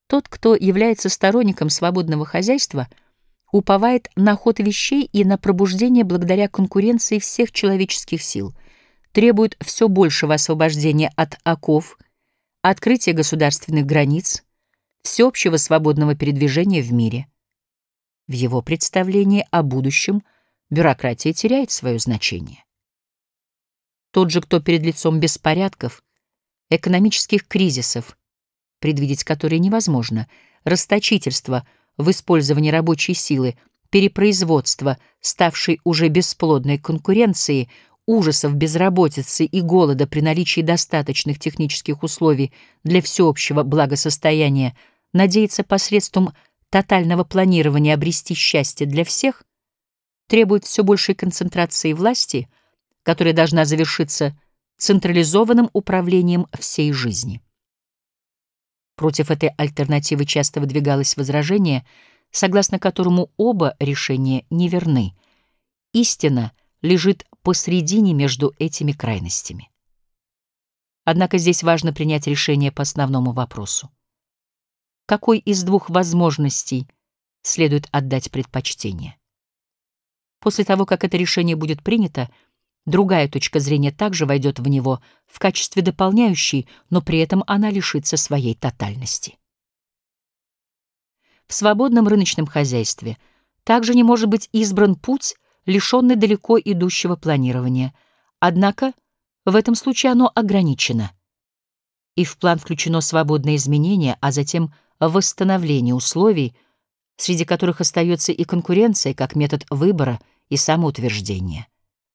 Тот, кто является сторонником свободного хозяйства, уповает на ход вещей и на пробуждение благодаря конкуренции всех человеческих сил, требует все большего освобождения от оков, открытия государственных границ, всеобщего свободного передвижения в мире. В его представлении о будущем бюрократия теряет свое значение. Тот же, кто перед лицом беспорядков, экономических кризисов, предвидеть которые невозможно, расточительства в использовании рабочей силы, перепроизводства, ставшей уже бесплодной конкуренцией, ужасов безработицы и голода при наличии достаточных технических условий для всеобщего благосостояния, надеяться посредством тотального планирования обрести счастье для всех, требует все большей концентрации власти, которая должна завершиться централизованным управлением всей жизни. Против этой альтернативы часто выдвигалось возражение, согласно которому оба решения неверны. Истина лежит посредине между этими крайностями. Однако здесь важно принять решение по основному вопросу. Какой из двух возможностей следует отдать предпочтение? После того, как это решение будет принято, другая точка зрения также войдет в него в качестве дополняющей, но при этом она лишится своей тотальности. В свободном рыночном хозяйстве также не может быть избран путь, лишенный далеко идущего планирования, однако в этом случае оно ограничено, и в план включено свободное изменение, а затем восстановление условий, среди которых остается и конкуренция как метод выбора и самоутверждения.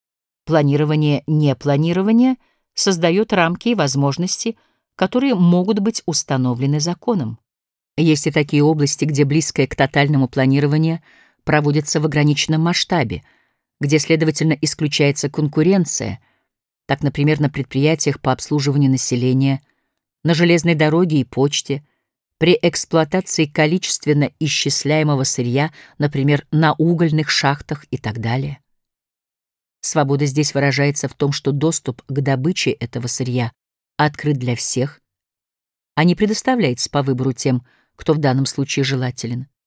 Планирование создает рамки и возможности, которые могут быть установлены законом. Есть и такие области, где близкое к тотальному планированию проводится в ограниченном масштабе, где, следовательно, исключается конкуренция, так, например, на предприятиях по обслуживанию населения, на железной дороге и почте, при эксплуатации количественно исчисляемого сырья, например, на угольных шахтах и так далее. Свобода здесь выражается в том, что доступ к добыче этого сырья открыт для всех, а не предоставляется по выбору тем, кто в данном случае желателен.